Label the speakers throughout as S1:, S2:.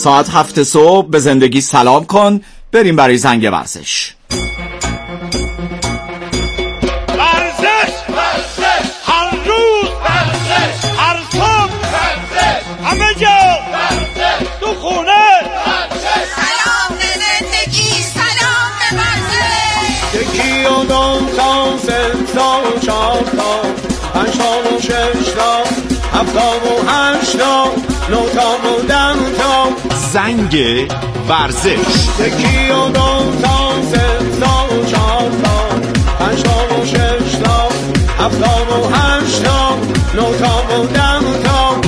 S1: ساعت 7 صبح به زندگی سلام کن. بریم برای زنگ ورزش.
S2: ورزش هر روز، هر صبح، همه جا، تو خونه.
S3: سلام به زندگی، سلام به ورزش.
S2: یکی و دو تا، سه تا و چهار تا، پنج تا و شش تا، هفت تا و هشت تا، نه تا و ده تا.
S1: زنگ ورزش.
S2: یکی و دو تا، سه تا و چهار تا، پنج تا و شش تا، هفت تا و هشت تا، نه تا و ده تا.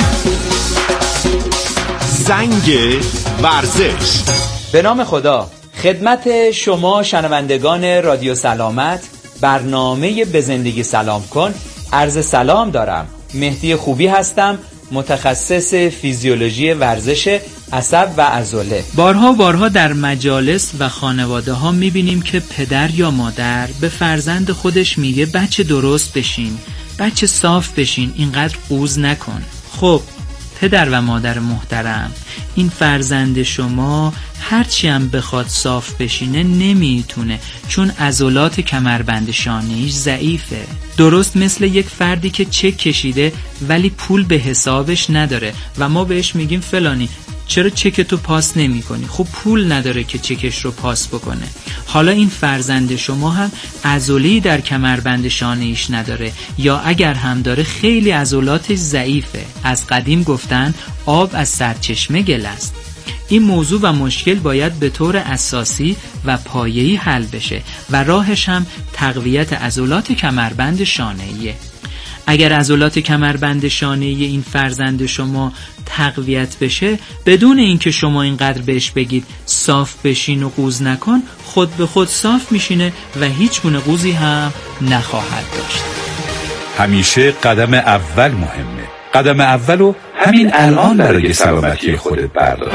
S1: زنگ ورزش.
S4: به نام خدا. خدمت شما شنوندگان رادیو سلامت، برنامه به زندگی سلام کن، عرض سلام دارم. مهدی خوبی هستم، متخصص فیزیولوژی ورزش عصب و عضله. بارها در مجالس و خانواده ها میبینیم که پدر یا مادر به فرزند خودش میگه بچه درست بشین، بچه صاف بشین، اینقدر قوز نکن. خب پدر و مادر محترم، این فرزند شما هرچی هم بخواد صاف بشینه نمیتونه، چون عضلات کمربند شانه‌ایش ضعیفه. درست مثل یک فردی که چک کشیده ولی پول به حسابش نداره و ما بهش میگیم فلانی چرا چکتو پاس نمی کنی؟ خب پول نداره که چکش رو پاس بکنه. حالا این فرزند شما هم عضله‌ای در کمربند شانه‌ایش نداره، یا اگر هم داره خیلی عضلاتش ضعیفه. از قدیم گفتن آب از سرچشمه گل است. این موضوع و مشکل باید به طور اساسی و پایه‌ای حل بشه و راهش هم تقویت عضلات کمربند شانه‌ایه. اگر عضلات کمربند شانه‌ای این فرزند شما تقویت بشه، بدون اینکه شما اینقدر بهش بگید صاف بشین و قوز نکن، خود به خود صاف میشینه و هیچ گونه قوزی هم نخواهد داشت.
S5: همیشه قدم اول مهمه. قدم اولو همین الان برای سلامتی خودت بردار.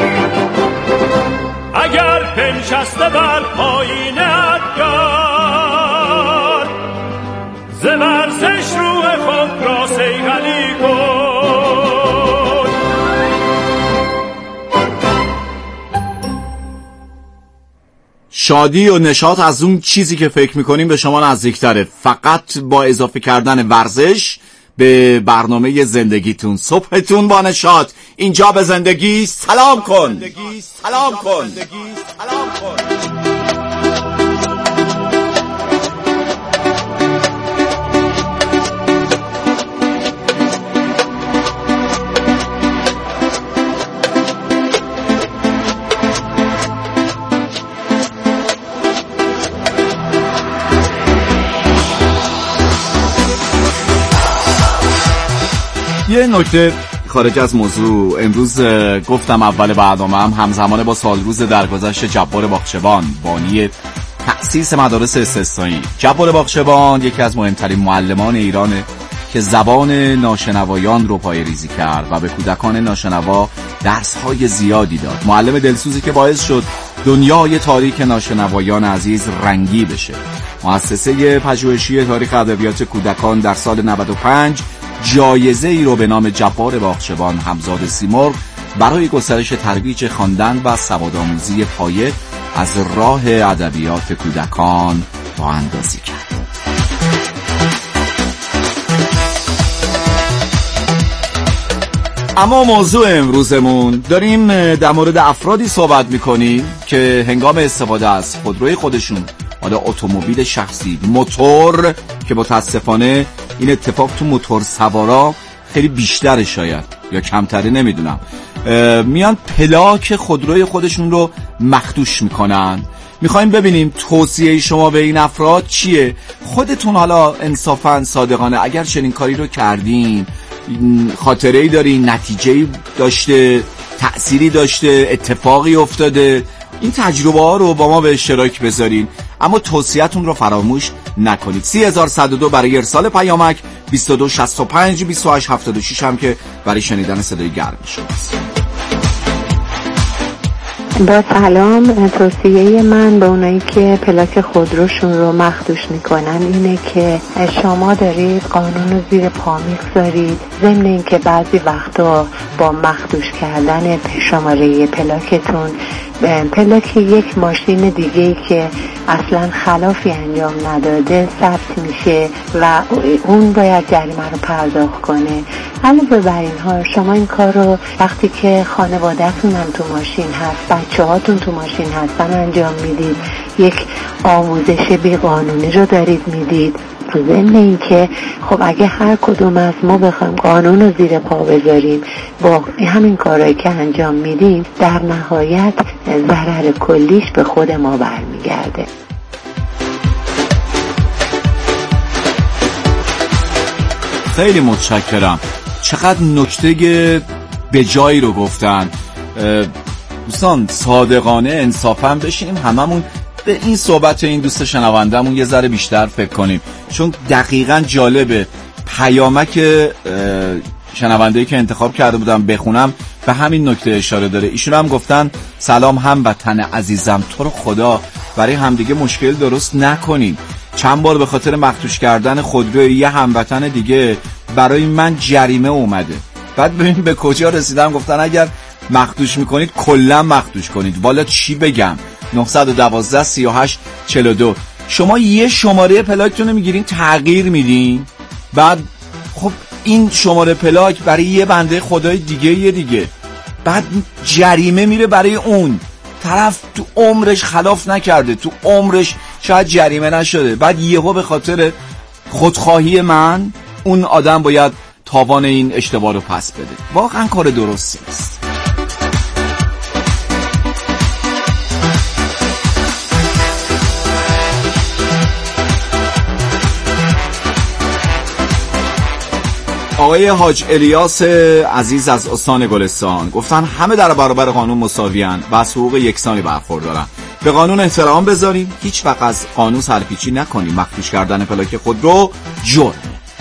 S2: اگر پنشسته بر پایینت یار، ز ورزش روح خود را صیقلی کن.
S1: شادی و نشاط از اون چیزی که فکر میکنیم به شما نزدیکتره، فقط با اضافه کردن ورزش به برنامه زندگیتون. صبحتون با نشاط. اینجا به زندگی سلام کن. سلام کن. سلام کن. یه نکته خارج از موضوع، امروز گفتم اول برنامه همزمان با سالروز درگذشت جبار باغچبان، بانی تأسیس مدارس استثنایی. جبار باغچبان یکی از مهمترین معلمان ایرانه که زبان ناشنوایان رو پایه‌ریزی کرد و به کودکان ناشنوا درس‌های زیادی داد. معلم دلسوزی که باعث شد دنیای تاریک ناشنوایان عزیز رنگی بشه. مؤسسه پژوهشی تاریخ ادبیات کودکان در سال 95 جایزه ای رو به نام جبار باغچبان همزاد سیمرغ برای گسترش ترویج خواندن و سوادآموزی پایه از راه ادبیات کودکان راه اندازی کرد. اما موضوع امروزمون داریم در مورد افرادی صحبت میکنیم که هنگام استفاده از خودروی خودشون، حالا اتومبیل شخصی، موتور، که متاسفانه این اتفاق تو موتور سوارا خیلی بیشتره شاید یا کمتره نمیدونم، میان پلاک خودروی خودشون رو مخدوش میکنن. میخوایم ببینیم توصیه شما به این افراد چیه؟ خودتون حالا انصافاً صادقانه اگر چنین کاری رو کردین، خاطره‌ای دارین، نتیجه‌ای داشته، تأثیری داشته، اتفاقی افتاده، این تجربه ها رو با ما به اشتراک بذارین، اما توصیه‌تون رو فراموش نکنید. 3102 برای ارسال پیامک، 2265 2876 هم که برای شنیدن صدای گرم شماست.
S6: با سلام، توصیه من به اونایی که پلاک خودروشون رو مخدوش میکنن اینه که شما دارید قانون رو زیر پا میگذارید، ضمن این که بعضی وقتا با مخدوش کردن شماره پلاکتون پلاک یک ماشین دیگه‌ای که اصلا خلافی انجام نداده ثبت میشه و اون باید جریمه رو پرداخت کنه. علاوه بر اینها شما این کار رو وقتی که خانواده‌تون هم تو ماشین هست، بچه‌هاتون تو ماشین هستن انجام میدید، یک آموزش بیقانونی رو دارید میدید. ضمن این که خب اگه هر کدوم از ما بخوایم قانون رو زیر پا بذاریم با همین کارهایی که انجام میدیم، در نهایت ضرر کلیش به خود ما برمیگرده.
S1: خیلی متشکرم. چقدر نکته به جایی رو گفتن. دوستان صادقانه انصافا بشینیم هممون به این صحبت این دوست شنوندمون یه ذره بیشتر فکر کنیم، چون دقیقاً جالبه. پیامک شنونده‌ای که انتخاب کرده بودم بخونم به همین نکته اشاره داره. ایشون هم گفتن سلام هموطن عزیزم، تو رو خدا برای همدیگه مشکل درست نکنیم. چند بار به خاطر مخدوش کردن خودروی یه هموطن دیگه برای من جریمه اومده. بعد ببین به کجا رسیدم. گفتن اگر مخدوش میکنید کلا مخدوش کنید. والا چی بگم. 912 38 42. شما یه شماره پلاکتون رو میگیرین تغییر میدین، بعد خب این شماره پلاک برای یه بنده خدای دیگه بعد جریمه میره برای اون طرف. تو عمرش خلاف نکرده، تو عمرش شاید جریمه نشده، بعد یهو به خاطر خودخواهی من اون آدم باید تاوان این اشتباه رو پس بده. واقعا کار درستی است. آقای حاج الیاس عزیز از استان گلستان گفتن همه در برابر قانون مساویان و از حقوق یکسانی برخوردارن. به قانون احترام بذاریم، هیچ وقت از قانون سرپیچی نکنیم. مخدوش کردن پلاک خودرو جرمه.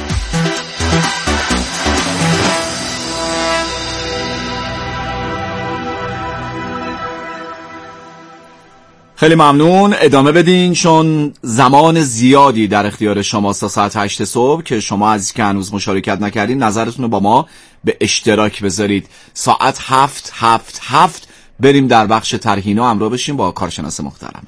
S1: خیلی ممنون. ادامه بدین چون زمان زیادی در اختیار شماست تا ساعت 8 صبح که شما عزیزی که هنوز مشارکت نکردین نظرتون رو با ما به اشتراک بذارید. ساعت 7 بریم در بخش ترهینا همراه بشیم با کارشناس محترم.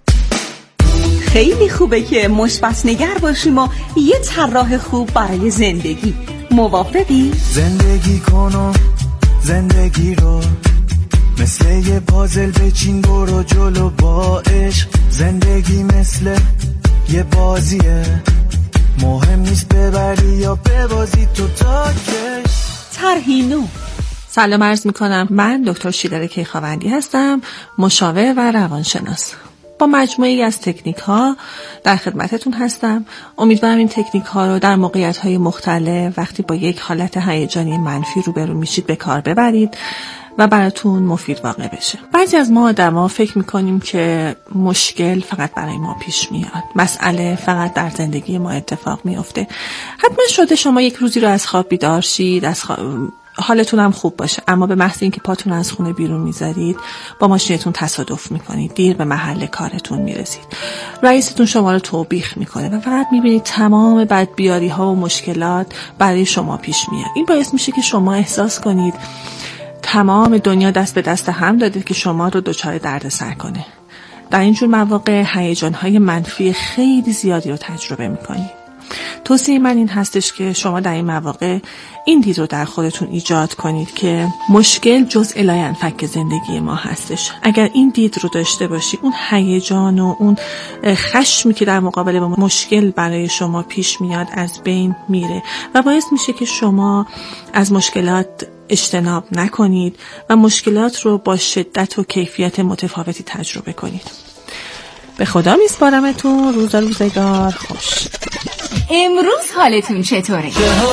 S7: خیلی خوبه که مثبت نگر باشیم و یه طراح خوب برای زندگی. موافقی؟
S8: زندگی کنم زندگی رو مثل یه پازل بچین برو جلو با عشق. زندگی مثل یه بازیه، مهم نیست ببری یا ببازی تو تاکش.
S7: ترهینو.
S9: سلام عرض میکنم. من دکتر شیدر کیخواندی هستم، مشاور و روانشناس. با مجموعی از تکنیک ها در خدمتتون هستم. امیدوارم این تکنیک ها رو در موقعیت های مختلف وقتی با یک حالت هیجانی منفی روبرو میشید به کار ببرید و براتون مفید واقع بشه. بعضی از ما آدما فکر میکنیم که مشکل فقط برای ما پیش میاد، مسئله فقط در زندگی ما اتفاق میفته. حتما شده شما یک روزی رو از خواب بیدار شید، حالتون هم خوب باشه، اما به محض اینکه پاتون از خونه بیرون میذارید با ماشینتون تصادف میکنید، دیر به محل کارتون میرسید، رئیستون شما رو توبیخ میکنه و فقط میبینید تمام بدبیاری ها و مشکلات برای شما پیش میاد. این باعث میشه که شما احساس کنید تمام دنیا دست به دست هم داده که شما رو دچار دردسر کنه. در اینجور مواقع هیجان‌های منفی خیلی زیادی رو تجربه میکنید. توصیه من این هستش که شما در این مواقع این دید رو در خودتون ایجاد کنید که مشکل جزء لاینفک زندگی ما هستش. اگر این دید رو داشته باشی، اون هیجان و اون خشمی که در مقابل با مشکل برای شما پیش میاد از بین میره و باعث میشه که شما از مشکلات اجتناب نکنید و مشکلات رو با شدت و کیفیت متفاوتی تجربه کنید. به خدا میسپارمتون. روزگار خوش.
S10: امروز حالتون چطوره؟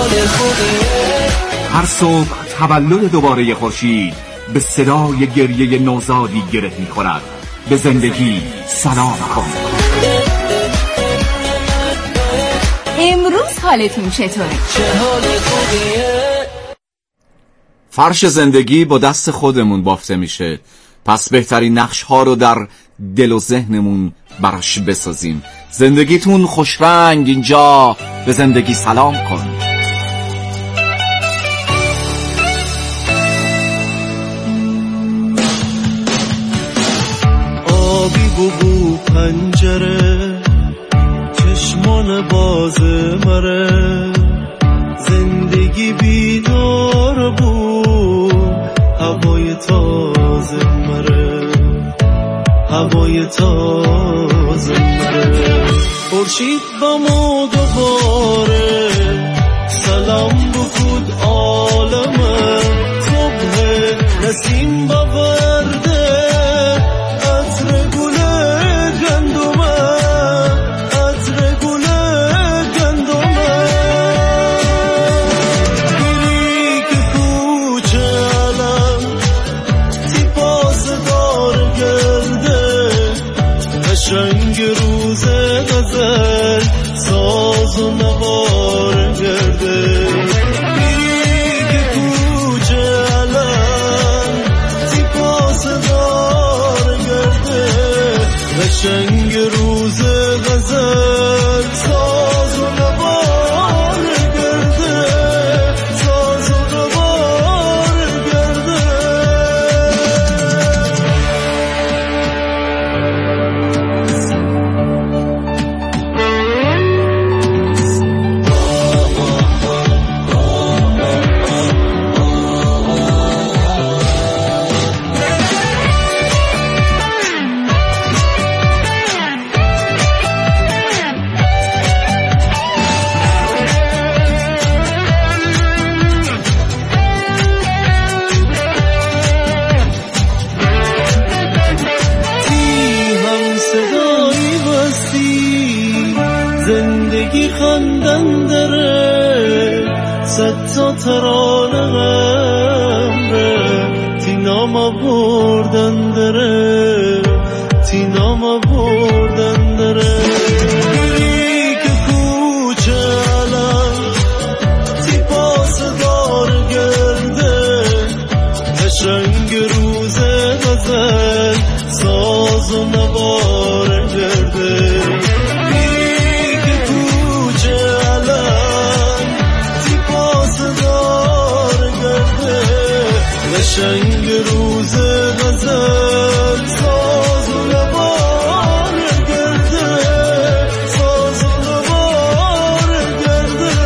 S1: هر صبح تولد دوباره خورشید به صدای گریه نوزادی گره می‌خورد. به زندگی سلام کن.
S10: امروز حالتون چطوره؟
S1: فرش زندگی با دست خودمون بافته میشه. پس بهترین نقش ها رو در دل و ذهنمون براش بسازیم. زندگیتون خوشرنگ، اینجا به زندگی سلام کن.
S8: آبی بو پنجره چشمان باز مره، زندگی بیدار بود، هوای تازه مره، هوای تازه مره. خورشید با ما دوباره سلام بکود عالمه، صبح نسیم با ورده عطر گل گندمه، عطر گل گندمه. میری که کوچه علم تیپاس دار گرده، قشنگ روز غزل ساز و نوار گرده. میری که کوچه علم تیپاس دار گرده، قشنگ روز غزل ساز و نوار گرده، ساز و نوار گرده. زندگی خندن داره، صد تا ترانه غمره، تینام بردن داره، تینام بردن داره. میری که کوچه علم تیپاس دار گرده، قشنگ روز غزل ساز و نوار گرده. قشنگ روز غزل ساز و نوار گرده، ساز و نوار گرده.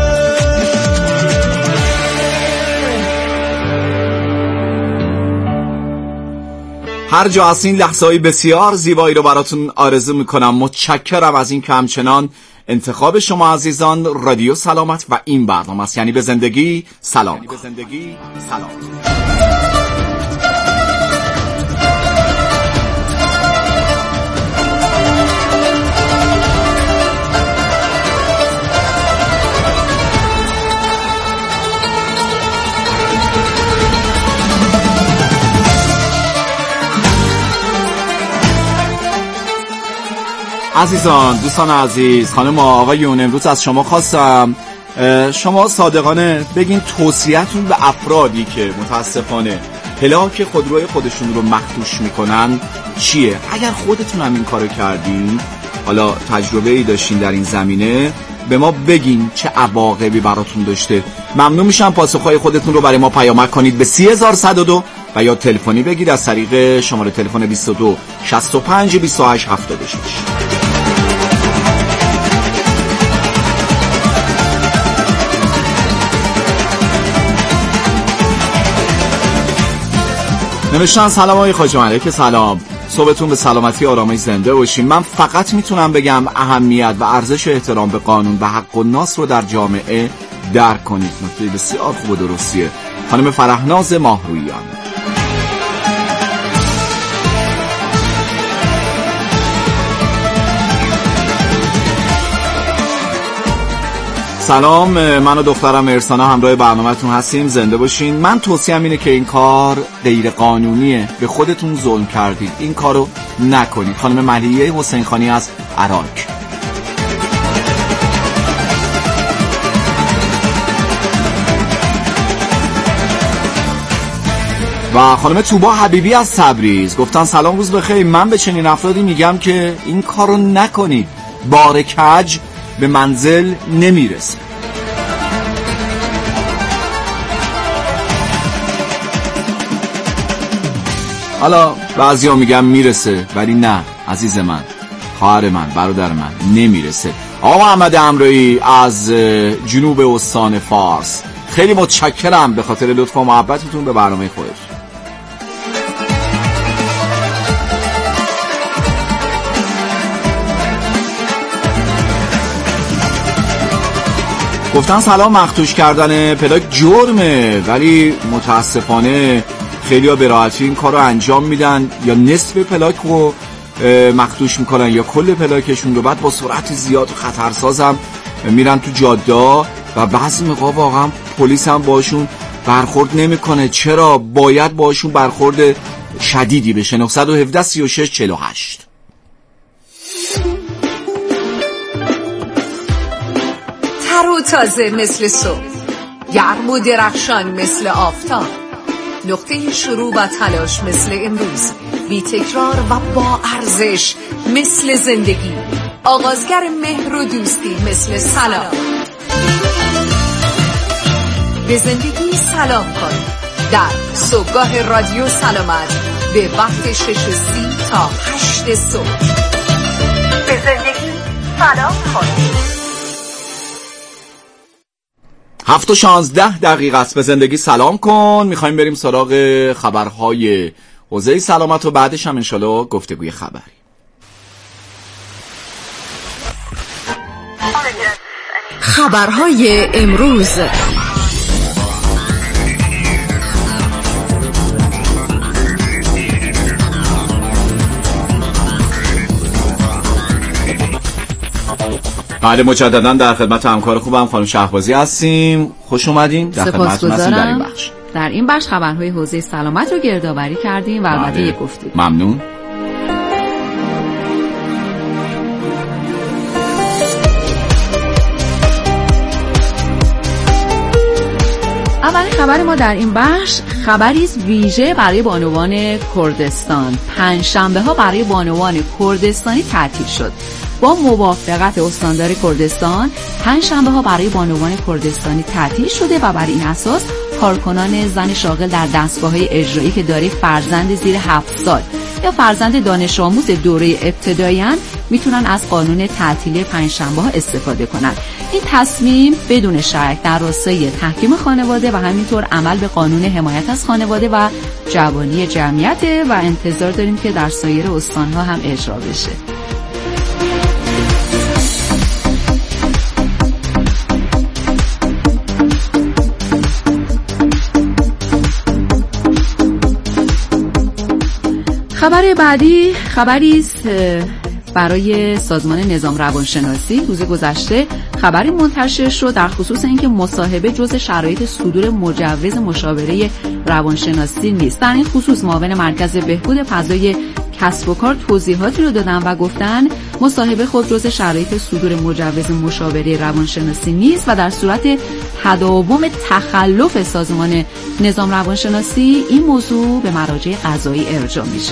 S1: هر جا از این لحظه‌های بسیار زیبایی رو براتون آرزو میکنم. متشکرم از این که همچنان انتخاب شما عزیزان رادیو سلامت و این برنامه است، یعنی به زندگی سلام. به زندگی سلام. عزیزان، دوستان عزیز، خانم آقایون، امروز از شما خواستم شما صادقانه بگین توصیه‌تون به افرادی که متاسفانه پلاک خودروی خودشون رو مخدوش میکنن چیه؟ اگر خودتون هم این کارو کردین، حالا تجربه‌ای داشتین در این زمینه، به ما بگین چه عواقبی براتون داشته. ممنون میشم پاسخهای خودتون رو برای ما پیامک کنید به 30102 و یا تلفنی بگید از طریق شماره تلفن 22 65 28 76. نوشتن سلام آقای خواجه ملک، سلام، صبحتون به سلامتی آرامش زنده باشین. من فقط میتونم بگم اهمیت و ارزش احترام به قانون و حق الناس رو در جامعه درک کنید. نکته بسیار خوب و درستیه. خانم فرهناز ماهرویان. سلام، من و دخترم ارسانا همراه برنامه‌تون هستیم، زنده باشین. من توصیه‌ام اینه که این کار غیر قانونیه، به خودتون ظلم کردید، این کارو نکنید. خانم ملیحه حسین خانی از عراق. و خانم توبا حبیبی از تبریز گفتن سلام روز بخیر، من به چنین افرادی میگم که این کارو نکنید، بار کج به منزل نمیرسه. حالا بعضیا میگم میرسه، ولی نه عزیز من، خواهر من، برادر من، نمیرسه. آقا محمد امرایی از جنوب استان فارس، خیلی متشکرم به خاطر لطف و محبتتون به برنامه خودتون. گفتن سلام، مخدوش کردن پلاک جرمه، ولی متاسفانه خیلی ها به راحتی این کار رو انجام میدن، یا نصف پلاک رو مخدوش میکنن یا کل پلاکشون رو، بعد با سرعت زیاد و خطرساز هم میرن تو جاده و بعضی موقع واقعا پلیس هم باشون برخورد نمیکنه. چرا؟ باید باشون برخورد شدیدی بشه. 917 36 48.
S11: تر و تازه مثل صبح، گرم و درخشان مثل آفتاب، نقطه شروع و تلاش مثل امروز، بی تکرار و با ارزش مثل زندگی، آغازگر مهر و دوستی مثل سلام. به زندگی سلام کن در صبحگاه رادیو سلامت به وقت 6:30 تا 8 صبح. به زندگی سلام کن.
S1: 7:16 است. به زندگی سلام کن. میخوایم بریم سراغ خبرهای حوزه سلامت و بعدش هم انشالله گفتگوی خبری.
S11: خبرهای امروز.
S1: بله، مجددا در خدمت همکار خوبم خانم شهبازی هستیم. خوش اومدین. در خدمتتون هستیم در این بخش.
S12: در این بخش خبرهای حوزه سلامت رو گردآوری کردیم و البته یک گفتیم.
S1: ممنون.
S12: اولین خبر ما در این بخش خبری است ویژه برای بانوان کردستان. پنجشنبه‌ها برای بانوان کردستانی تعطیل شد. با موافقت استاندار کردستان پنجشنبه‌ها برای بانوان کردستانی تعطیل شده و بر این اساس کارکنان زن شاغل در دستگاه‌های اجرایی که دارای فرزند زیر 7 سال یا فرزند دانش آموز دوره ابتدایی میتونن از قانون تعطیلی پنجشنبه‌ها استفاده کنند. این تصمیم بدون شک در راستای تحکیم خانواده و همینطور عمل به قانون حمایت از خانواده و جوانی جمعیت و انتظار داریم که در سایر استان‌ها هم اجرا بشه. خبر بعدی خبری است برای سازمان نظام روانشناسی. روز گذشته خبری منتشر شد در خصوص اینکه مصاحبه جزء شرایط صدور مجوز مشاوره روانشناسی نیست. در این خصوص معاون مرکز بهبود فضای کسب و کار توضیحاتی رو دادن و گفتن مصاحبه خود جزء شرایط صدور مجوز مشاوره روانشناسی نیست و در صورت تداوم تخلف سازمان نظام روانشناسی این موضوع به مراجع قضایی ارجاع میشه.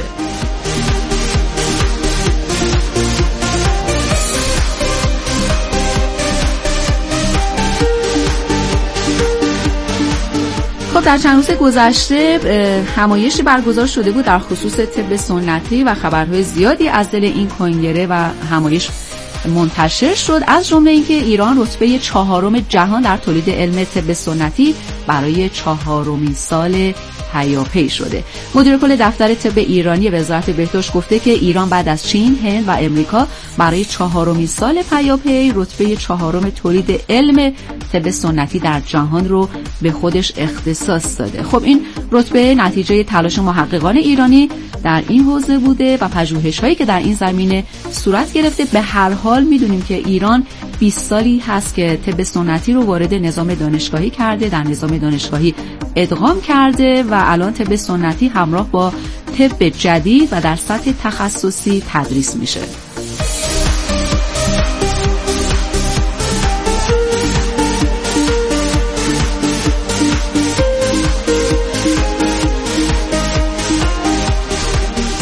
S12: خب در چند روز گذشته همایشی برگزار شده بود در خصوص طب سنتی و خبرهای زیادی از دل این کنگره و همایش منتشر شد، از جمله اینکه ایران رتبه 4 جهان در تولید علم طب سنتی برای 4مین سال پیاپی شده. مدیر کل دفتر طب ایرانی وزارت بهداشت گفته که ایران بعد از چین، هند و امریکا برای 4مین سال پیاپی رتبه 4 تولید علم طب سنتی در جهان رو به خودش اختصاص داده. خب این رتبه نتیجه تلاش محققان ایرانی در این حوزه بوده و پژوهش‌هایی که در این زمینه صورت گرفته. به هر حال میدونیم که ایران 20 سالی هست که طب سنتی رو وارد نظام دانشگاهی کرده، در نظام دانشگاهی ادغام کرده و الان طب سنتی همراه با طب جدید و در سطح تخصصی تدریس میشه.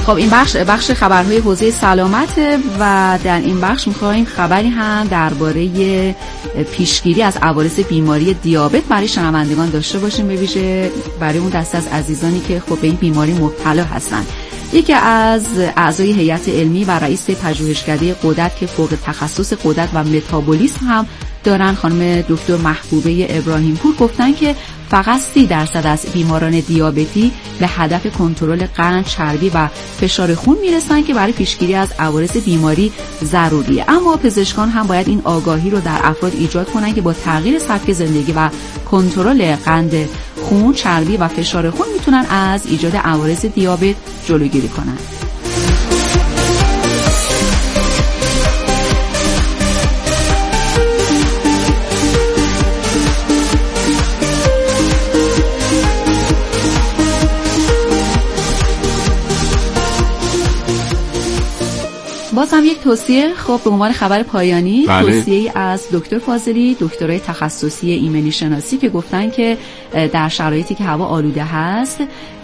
S12: خب این بخش خبرهای حوزه سلامت و در این بخش می‌خوایم خبری هم درباره پیشگیری از عوارض بیماری دیابت برای شنوندگان داشته باشیم، به ویژه برای اون دسته از عزیزانی که خب به این بیماری مبتلا هستند. یکی از اعضای هیئت علمی و رئیس پژوهشکده غدد که فوق تخصص غدد و متابولیسم هم دارن، خانم دکتر محبوبه ابراهیم پور، گفتن که فقط 30% از بیماران دیابتی به هدف کنترل قند، چربی و فشار خون میرسن که برای پیشگیری از عوارض بیماری ضروریه. اما پزشکان هم باید این آگاهی رو در افراد ایجاد کنن که با تغییر سبک زندگی و کنترل قند خون، چربی و فشار خون میتونن از ایجاد عوارض دیابت جلوگیری کنن. باز هم یک توصیه، خب به عنوان خبر پایانی، توصیه از دکتر فاضلی، دکترای تخصصی ایمنی شناسی، که گفتن که در شرایطی که هوا آلوده هست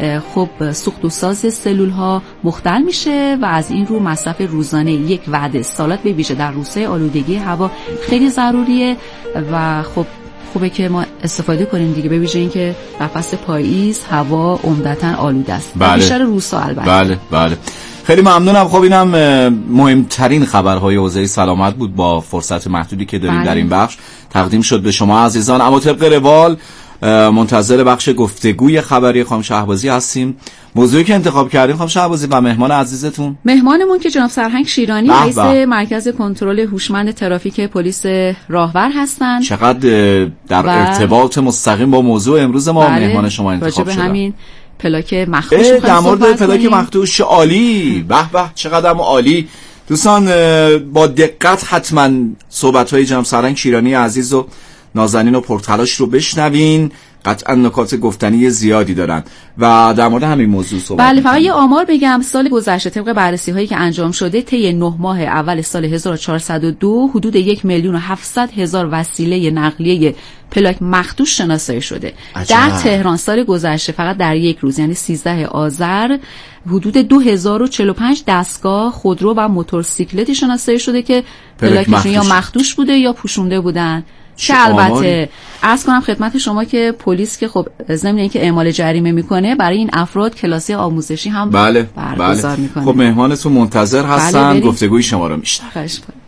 S12: خب سوخت و ساز سلول ها مختل میشه و از این رو مصرف روزانه یک وعده سالاد به ویژه در روزهای آلودگی هوا خیلی ضروریه و خب خوبه که ما استفاده کنیم دیگه، به ویژه اینکه در فصل پاییز هوا عمدتاً آلوده است. بیشتر روزها البته.
S1: بله. خیلی ممنونم. خب اینم مهمترین خبرهای حوزه سلامت بود با فرصت محدودی که داریم در این بخش تقدیم شد به شما عزیزان. اما طبق روال منتظر بخش گفتگوی خبری خانم شهبازی هستیم. موضوعی که انتخاب کردیم خانم شهبازی و مهمان عزیزتون،
S12: مهمانمون که جناب سرهنگ شیرانی، رئیس مرکز کنترل هوشمند ترافیک پلیس راهور هستند.
S1: چقدر در ارتباط مستقیم با موضوع امروز ما مهمان شما انتخاب شدن.
S12: همین پلاک مخدوش
S1: در مورد پلاک مخدوش عالی، به چقدر عالی. دوستان با دقت حتما صحبت‌های جناب سرهنگ شیرانی عزیز و نازنین و پرتلاش رو بشنوین، قطعا نکات گفتنی زیادی دارن و در مورد همین موضوع صحبت.
S12: بله، فقط یه آمار بگم. سال گذشته طبق بررسی‌هایی که انجام شده طی 9 ماه اول سال 1402 حدود 1,700,000 وسیله نقلیه پلاک مخدوش شناسایی شده. در تهران سال گذشته فقط در یک روز یعنی 13 آذر حدود 2045 دستگاه خودرو و موتورسیکلتی شناسایی شده که پلاکشون یا مخدوش بوده یا پوشونده بودن. که البته عرض کنم خدمت شما که پلیس که خب ضمن اینکه اعمال جریمه میکنه برای این افراد کلاسی آموزشی هم برگزار میکنه.
S1: خب مهمانتون منتظر هستن، گفتگوی شما رو میشنویم.
S12: خواهش می‌کنم.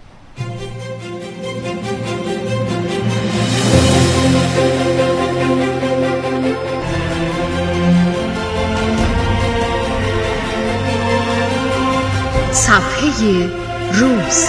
S11: صفحه روز.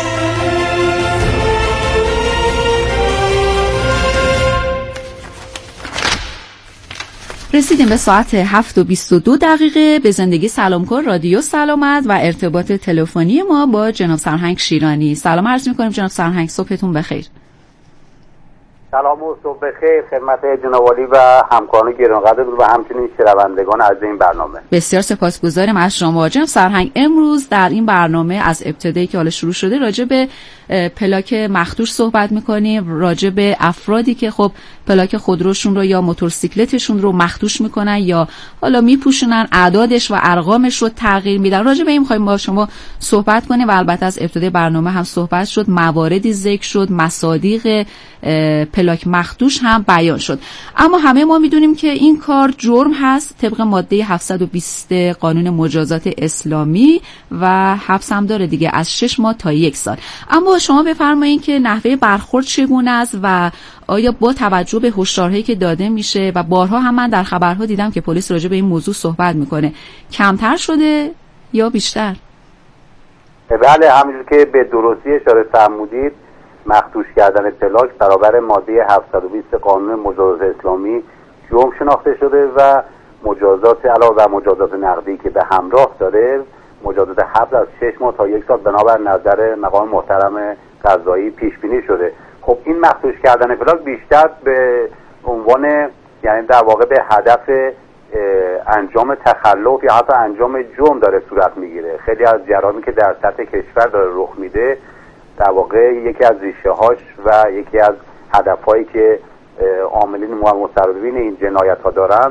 S12: رسیدیم به ساعت 7:22 به زندگی سلام کن رادیو سلامت و ارتباط تلفنی ما با جناب سرهنگ شیرانی. سلام عرض می‌کنیم جناب سرهنگ، صبحتون بخیر.
S13: سلام و صبح بخیر خدمت جناب عالی و همکاران گرامی‌قدر و همچنین شنوندگان عزیز این برنامه.
S12: بسیار سپاسگزاریم از شما جناب سرهنگ. امروز در این برنامه از ابتدایی که حالا شروع شده راجع به پلاک مخدوش صحبت می‌کنیم، راجع به افرادی که خب پلاک خودروشون رو یا موتورسیکلتشون رو مخدوش می‌کنن یا حالا میپوشونن، اعدادش و ارقامش رو تغییر میدن. راجع به این می‌خوایم با شما صحبت کنیم و البته از ابتدای برنامه هم صحبت شد، مواردی ذکر شد، مصادیق پلاک مخدوش هم بیان شد. اما همه ما میدونیم که این کار جرم هست طبق ماده 720 قانون مجازات اسلامی و حبس هم داره دیگه از 6 ماه تا 1 سال. اما شما بفرمایید که نحوه برخورد چگونه است و آیا با توجه به هشدارهایی که داده میشه و بارها هم من در خبرها دیدم که پلیس راجع به این موضوع صحبت میکنه، کمتر شده یا بیشتر؟
S13: بله، همونجور که به درستی اشاره فرمودید، مخدوش کردن پلاک برابر ماده 720 قانون مجازات اسلامی جرم شناخته شده و مجازات علاوه بر مجازات نقدی که به همراه داره، مجازات حبس از 6 ماه تا 1 سال بنابر نظر مقام محترم قضایی پیش بینی شده. خب این مخدوش کردن پلاک بیشتر به عنوان یعنی در واقع به هدف انجام تخلف یا حتی انجام جرم داره صورت میگیره. خیلی از جرامی که در سطح کشور داره رخ میده در واقع یکی از ریشه‌هاش و یکی از هدفهایی که عاملین مستبدین این جنایت‌ها دارن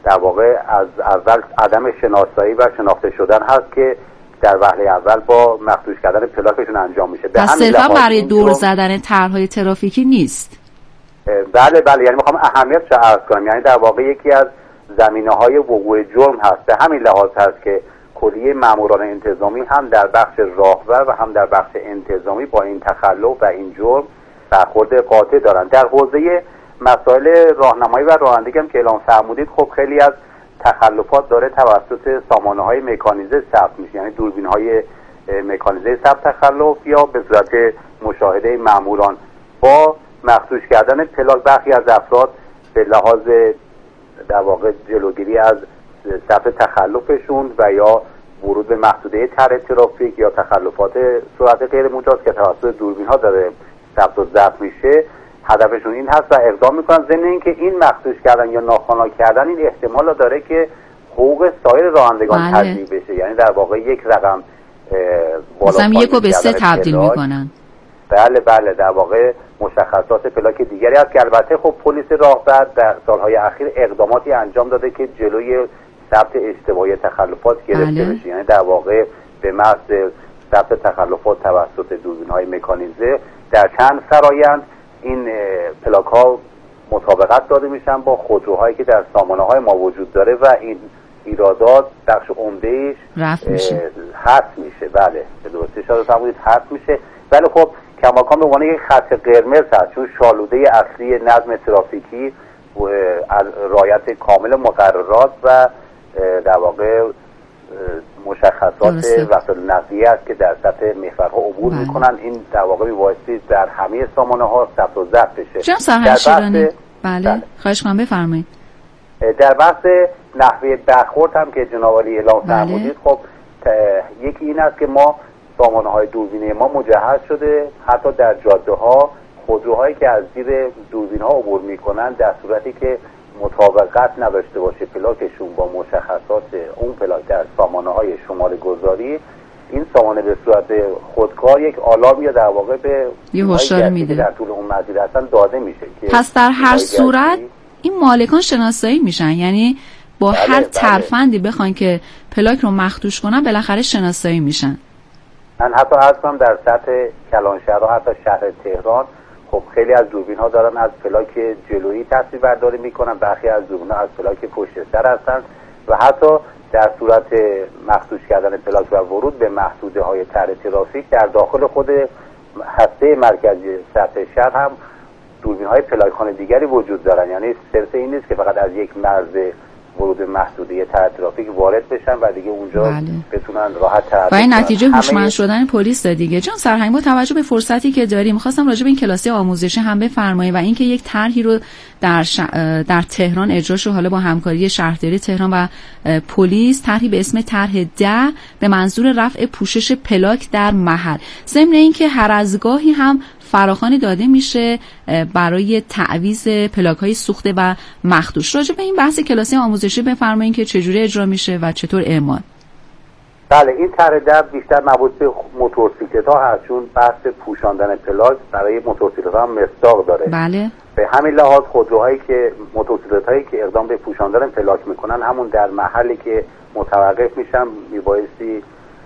S13: در واقع از اول عدم شناسایی و شناخته شدن هست که در وهله اول با مخدوش کردن پلاکشون انجام میشه.
S12: پس صرفا برای دور زدن طرحهای ترافیکی نیست.
S13: بله یعنی میخوام اهمیتش رو عرض کنم. یعنی در واقع یکی از زمینه‌های وقوع جرم هست. به همین لحاظ هست که کلیه ماموران انتظامی هم در بخش راهبر و هم در بخش انتظامی با این تخلف و این جرم برخورد قاطع دارن. در حوزه مسائل راهنمایی و رانندگی هم که اعلام فرمودید، خب خیلی از تخلفات داره توسط سامانه‌های مکانیزه ثبت میشه، یعنی دوربین‌های مکانیزه ثبت تخلف یا به صورت مشاهده ماموران. با مخدوش کردن پلاک برخی از افراد به لحاظ در واقع جلوگیری از ثبت تخلفشون و یا ورود به محدوده طرح ترافیک یا تخلفات سرعت غیر مجاز که توسط دوربین‌ها داره ثبت و ضبط میشه، هدفشون این هست و اقدام میکنن. ضمن اینکه این مخدوش کردن یا ناخوانا کردن این احتمال داره که حقوق سایر رانندگان تضمین بشه، یعنی در واقع یک رقم
S12: مثلا 1 به 3 تبدیل میکنن.
S13: بله در واقع مشخصات پلاک دیگری هست که البته خب پلیس راهبر در سالهای اخیر اقداماتی انجام داده که جلوی ثبت اشتباهی تخلفات گرفته بشه. یعنی در واقع به محض ثبت تخلفات توسط دوربین‌های مکانیزه در چند فرایند این پلاک ها مطابقت داده میشن با خودروهایی که در سامانه های ما وجود داره و این ایرادات بخش عمده‌ایش حذف میشه. بله به درستی شده فرمودید حذف میشه. ولی خب کماکان به عنوان یک خط قرمز هست، چون شالوده اصلی نظم ترافیکی رعایت کامل مقررات و در واقع مشخصات وسایل نقلیه است که در سطح محورها عبور میکنن. این در واقع میبایستی در همه سامانه ها ثبت و ضبط بشه.
S12: جناب سرهنگ بله خواهش کنم بفرمایید.
S13: در بحث نحوه برخورد هم که جناب عالی اعلام فرمودید، خب یکی این است که ما سامانه های دوربینی ما مجهز شده حتی در جاده ها خودروهایی که از زیر دوربین ها عبور میکنن در صورتی که مطابقت نداشته باشه پلاکشون با مشخصات اون پلاک در سامانه های شماره گذاری، این سامانه به صورت خودکار یک آلارم یا در واقع به
S12: یه هشدار میده
S13: در طول اون مسیر اصلا داده میشه.
S12: پس در هر صورت این مالکان شناسایی میشن، یعنی با هر ترفندی بخوان که پلاک رو مخدوش کنن بالاخره شناسایی میشن.
S13: من حتی عرض کنم در سطح کلانشهر و حتی شهر تهران خب خیلی از دوربین ها دارن از پلاک جلویی تصویر برداری میکنن، برخی از دوربین ها از پلاک پشت سر هستن و حتی در صورت مخدوش کردن پلاک و ورود به محدوده های طرح ترافیک در داخل خود هسته مرکزی سطح شهر هم دوربین های پلاکخوان دیگری وجود دارن. یعنی صرف این نیست که فقط از یک مرز ورود محدوده طرح ترافیک وارد بشن و دیگه اونجا بتونن راحت تردد
S12: و این نتیجه هوشمند شدن پلیس دیگه. جان سرهنگ با توجه به فرصتی که داریم می‌خواستم راجع به این کلاس آموزشی هم بفرمایید و اینکه یک طرحی رو در تهران اجرا شد، حالا با همکاری شهرداری تهران و پلیس، طرحی به اسم طرح 10 به منظور رفع پوشش پلاک در محل، ضمن اینکه هر از گاهی هم فراخوانی داده میشه برای تعویض پلاک‌های سوخته و مخدوش. راجع به این بحث کلاس آموزشی بفرمایید که چجوری اجرا میشه و چطور اعمال.
S13: بله این طرح 10 بیشتر مربوط به موتورسیکلت‌ها هست، چون بحث پوشاندن پلاک برای موتورسیکلت‌ها هم مصداق داره.
S12: بله.
S13: به همین لحاظ خودروهایی که موتورسیکلت‌هایی که اقدام به پوشاندن پلاک میکنن همون در محلی که متوقف میشن میبایستی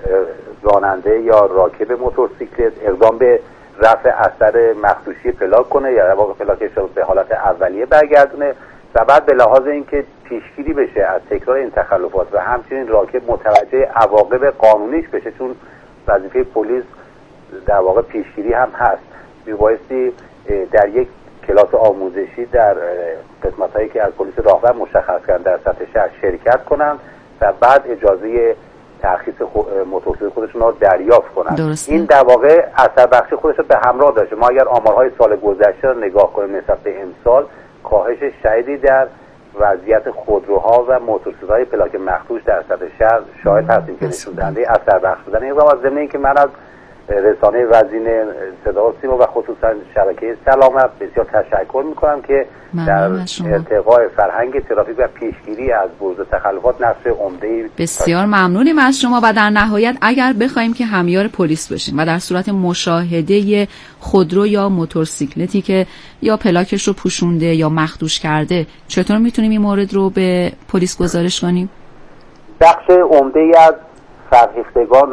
S13: راننده یا راکب موتورسیکلت اقدام به رفع اثر مخدوشی پلاک کنه یا واقع پلاکش رو به حالت اولیه برگردونه و بعد به لحاظ اینکه پیشگیری بشه از تکرار این تخلفات و همچنین راکب متوجه عواقب قانونیش بشه، چون وظیفه پلیس در واقع پیشگیری هم هست، میبایستی در یک کلاس آموزشی در قسمت‌هایی که از پلیس راهبر مشخص کردن در سطح شهر شرکت کنن و بعد اجازه ترخیص موتورسیکل خودشون رو دریافت کنن.
S12: درسته.
S13: این در واقع اثر بخشی خودش رو به همراه داشته. ما اگر آمارهای سال گذشته رو نگاه کنیم نسبت به امسال، کاهش شدیدی در وضعیت خودروها و موتورسیکل‌های پلاک مخدوش در سطح شهر شاهد هستیم که نشون دهنده اثر بخش بودن این. و ضمن اینکه من از رسانه وزین صدا و سیما و خصوصا شبکه سلامت بسیار تشکر میکنم که در ارتقاء فرهنگ ترافیک و پیشگیری از بروز تخلفات نقش عمده‌ای.
S12: بسیار ممنونیم از شما و در نهایت اگر بخوایم که همیار پلیس بشیم و در صورت مشاهده خودرو یا موتورسیکلتی که یا پلاکش رو پوشونده یا مخدوش کرده، چطور میتونیم این مورد رو به پلیس گزارش کنیم؟
S13: بخش عمده‌ای از فرهیختگان